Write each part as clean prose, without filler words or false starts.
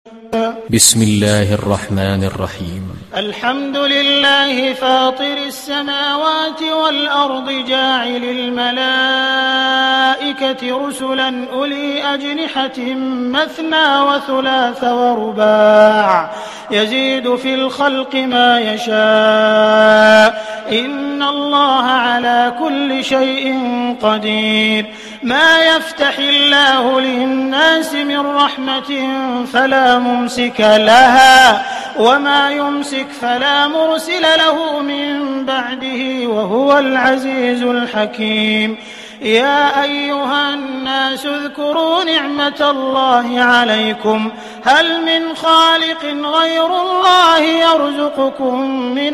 بسم الله الرحمن الرحيم. الحمد لله فاطر السماوات والأرض جاعل الملائكة رسلا أولي أجنحة مثنى وثلاث ورباع يزيد في الخلق ما يشاء إن الله على كل شيء قدير. ما يفتح الله للناس من رحمة فلا ممسك لها وما يمسك فلا مرسل له من بعده وهو العزيز الحكيم. يا أيها الناس اذكروا نعمة الله عليكم هل من خالق غير الله يرزقكم من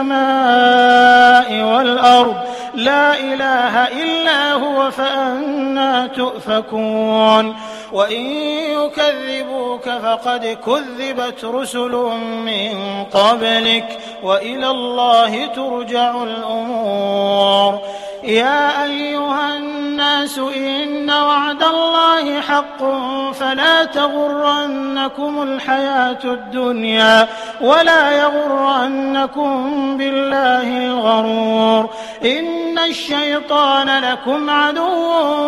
السماء والأرض لا إله إلا هو فأنى تؤفكون. وإن يكذبوك فقد كذبت رسل من قبلك وإلى الله ترجع الأمور. يا أيها الناس إن وعد الله حق فلا تغرنكم الحياة الدنيا ولا يغرنكم بالله الغرور. إن الشيطان لكم عدو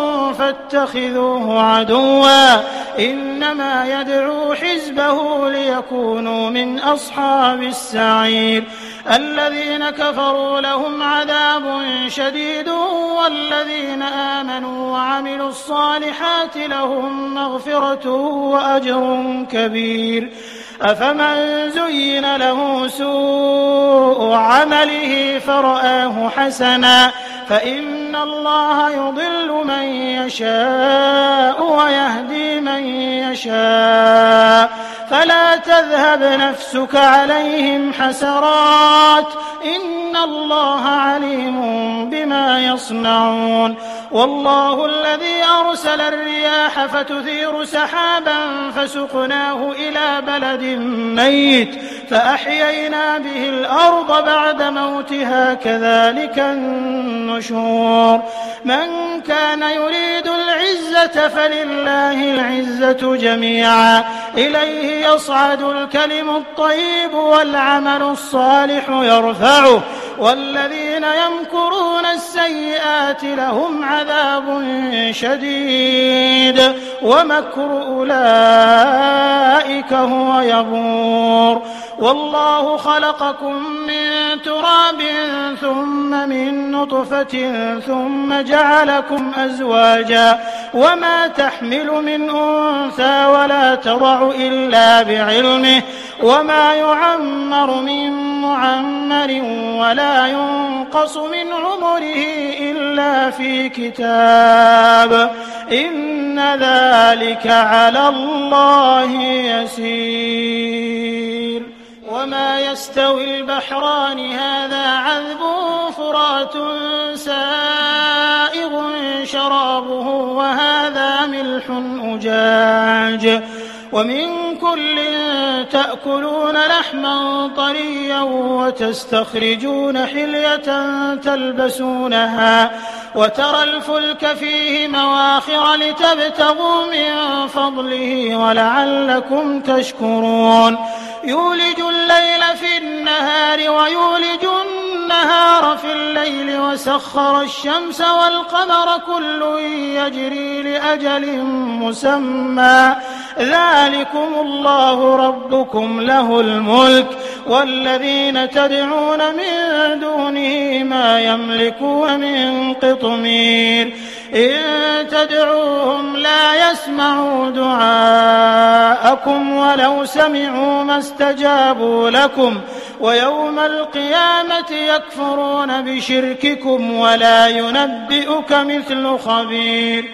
فاتخذوه عدوا إنما يدعو حزبه ليكونوا من أصحاب السعير. الذين كفروا لهم عذاب شديد والذين آمنوا وعملوا الصالحات لهم مغفرة وأجر كبير. أفمن زين له سوء عمله فرآه حسنا فإن الله يضل من يشاء ويهدي من يشاء فلا تذهب نفسك عليهم حسرات إن الله عليم بما يصنعون. والله الذي أرسل الرياح فتثير سحابا فسقناه إلى بلد ميت فأحيينا به الأرض بعد موتها كذلك النشور. من كان يريد العزة فلله العزة جميعا إليه يصعد الكلم الطيب والعمل الصالح يرفعه والذين يمكرون السيئات لهم عذاب شديد ومكر أولئك هو يبور. والله خلقكم من تراب ثم من نطفة ثم جعلكم أزواجا وما تحمل من أنثى ولا تضع إلا بعلمه وما يعمر من معمر ولا ينقص من عمره إلا في كتاب إن ذلك على الله يسير. وما يستوي البحران هذا عذب فرات سائغ شرابه وهذا ملح أجاج ومن كل تأكلون لحما طريا وتستخرجون حلية تلبسونها وترى الفلك فيه مواخر لتبتغوا من فضله ولعلكم تشكرون. يولج الليل في النهار ويولج النهار في الليل وسخر الشمس والقمر كل يجري لأجل مسمى ذلكم الله ربكم له الملك والذين تدعون من دونه ما يملكون من قطمير. إن تدعوهم لا يسمعوا دعاءكم ولو سمعوا ما استجابوا لكم ويوم القيامة يكفرون بشرككم ولا ينبئك مثل خبير.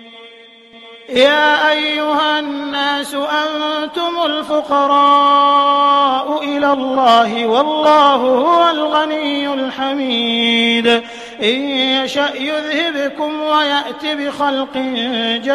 يا أيها الناس أنتم الفقراء إلى الله والله هو الغني الحميد. إن يشأ يذهبكم ويأت بخلق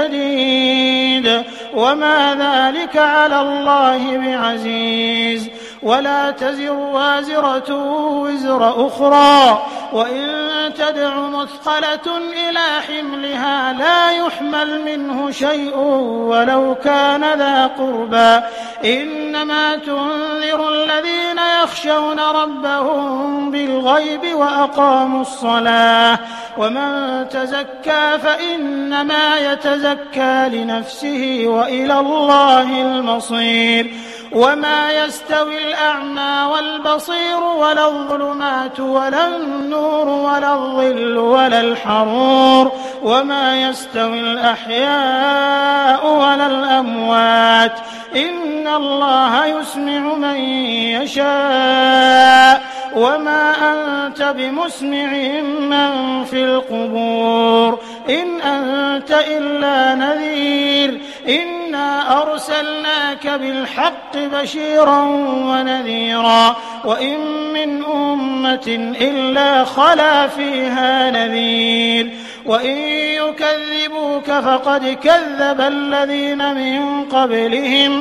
جديد وما ذلك على الله بعزيز. ولا تزر وازرة وزر أخرى وإن تدع مثقلة إلى حملها لا يحمل منه شيء ولو كان ذا قربى إنما تنذر الذين يخشون ربهم بالغيب وأقاموا الصلاة ومن تزكى فإنما يتزكى لنفسه وإلى الله المصير وما يستوي الأعمى والبصير ولا الظلمات ولا النور ولا الظل ولا الحرور وما يستوي الأحياء ولا الأموات إن الله يسمع من يشاء وما أنت بمسمع من في القبور إن أنت إلا نذير إنا أرسلناك بالحق بشيرا ونذيرا وإن من أمة إلا خلا فيها نذير وإن يكذبوك فقد كذب الذين من قبلهم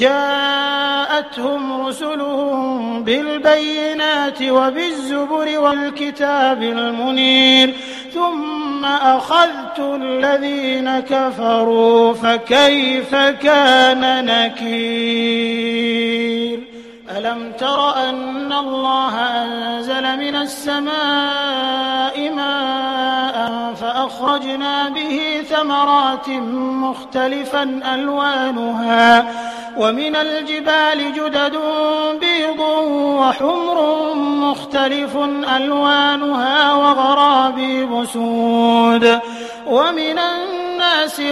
جاءتهم رسلهم بالبينات وبالزبر والكتاب المنير ثم أخذت الذين كفروا فكيف كان نكير ألم تر أن الله أنزل من السماء ماء فأخرجنا به ثمرات مختلفا ألوانها ومن الجبال جدد بيض وحمر مختلف ألوانها وغرابيب سود ومن الناس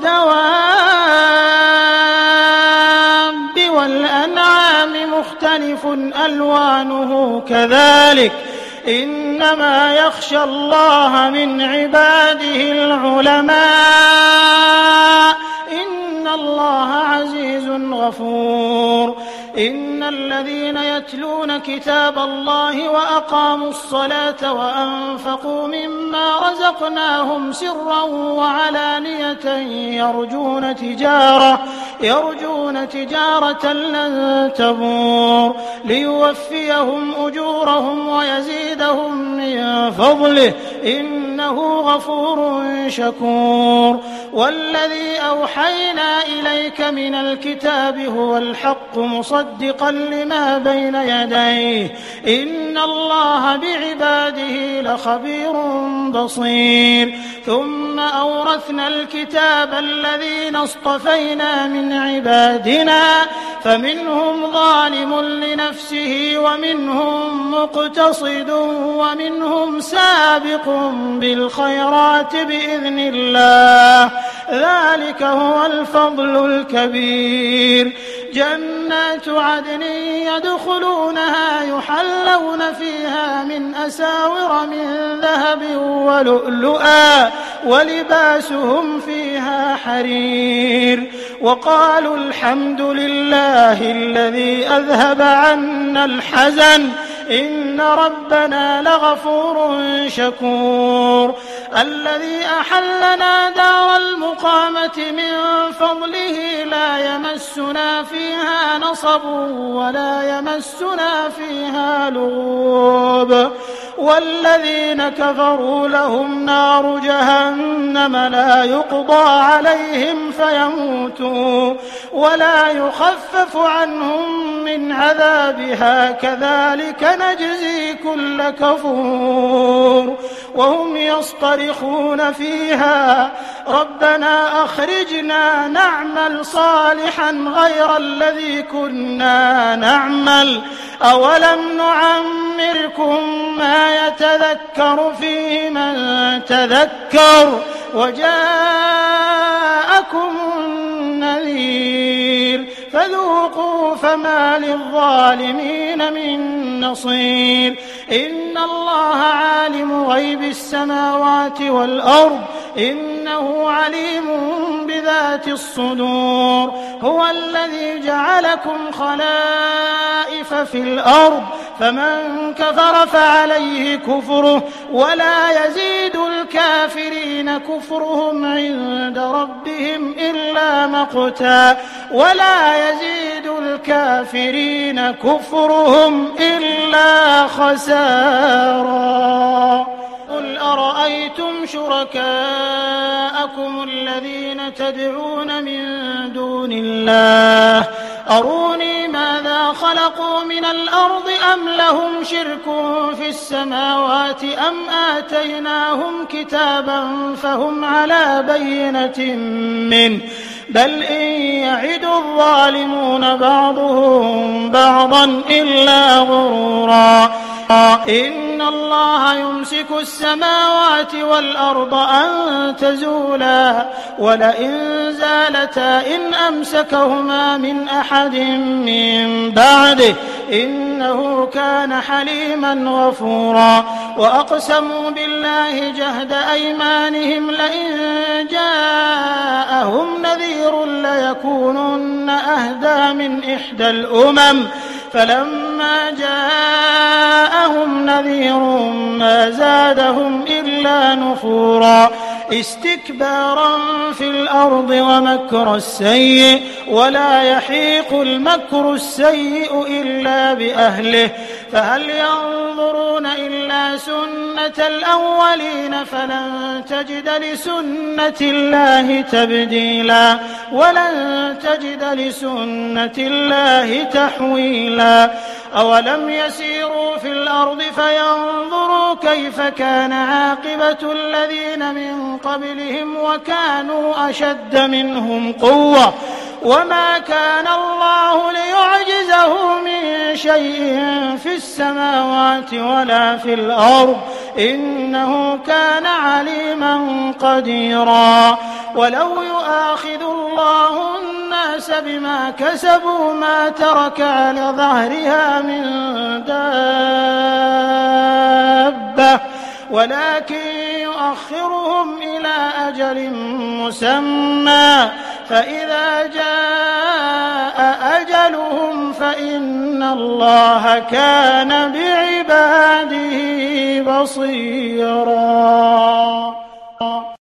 والدواب والأنعام مختلف ألوانه كذلك إنما يخشى الله من عباده العلماء إن الله عزيز غفور إن الذين يتلون كتاب الله وأقاموا الصلاة وأنفقوا مما رزقناهم سرا وعلانية يرجون تجارة لن تبور ليوفيهم أجورهم ويزيدهم من فضله إنه غفور شكور والذي أوحينا إليك من الكتاب هو الحق مصدقا لما بين يديه إن الله بعباده لخبير بصير ثم أورثنا الكتاب الذين اصطفينا من عبادنا فمنهم ظالم لنفسه ومنهم مقتصد ومنهم سابق بالخيرات بإذن الله ذلك هو الفضل الكبير جنات عدن يدخلونها يحلون فيها من أساور من ذهب ولؤلؤا ولباسهم فيها حرير وقالوا الحمد لله الذي أذهب عنا الحزن إن ربنا لغفور شكور الذي أحلنا دار المقامة من فضله لا يمسنا فيها نصب ولا يمسنا فيها لغوب والذين كفروا لهم نار جهنم لا يقضى عليهم فيموتوا ولا يخفف عنهم من عذابها كذلك نجزي كل كفور وهم يصطرخون فيها ربنا أخرجنا نعمل صالحا غير الذي كنا نعمل أولم نعمركم ما يتذكر فيه من تذكر وجاءكم النذير فذوقوا فما للظالمين من نصير إن الله عالم غيب السماوات والأرض إنه عليم بذات الصدور هو الذي جعلكم خلائف في الأرض فمن كفر فعليه كفره ولا يزيد الكافرين كفرهم عند ربهم إلا مقتا ولا يزيد الكافرين الكافرين كفرهم إلا خسارا قل أرأيتم شركاءكم الذين تدعون من دون الله أروني ماذا خلقوا من الأرض أم لهم شرك في السماوات أم آتيناهم كتابا فهم على بينة منه بل إن يعد الظالمون بعضهم بعضا إلا غرورا إن الله يمسك السماوات والأرض أن تزولا ولئن زالتا إن أمسكهما من أحد من بعده إنه كان حليما غفورا وأقسموا بالله جهد أيمانهم لئن جاءهم نذير ليكونن أهدى من إحدى الأمم فلما جاءهم نذير ما زادهم إلا نفورا استكبارا في الأرض ومكر السيء ولا يحيق المكر السيء إلا بأهله فهل ينظرون إلا سنة الأولين فلن تجد لسنة الله تبديلا ولن تجد لسنة الله تحويلا أولم يسيروا في الأرض فينظروا كيف كان عاقبة الذين من قبلهم وكانوا أشد منهم قوة وما كان الله ليعجزه من شيء في السماوات ولا في الأرض إنه كان عليما قديرا ولو يؤاخذ الله الناس بما كسبوا ما ترك على ظهرها من دابة ولكن يؤخرهم إلى أجل مسمى فإذا جاء أجلهم فإن الله كان بعباده بصيرا.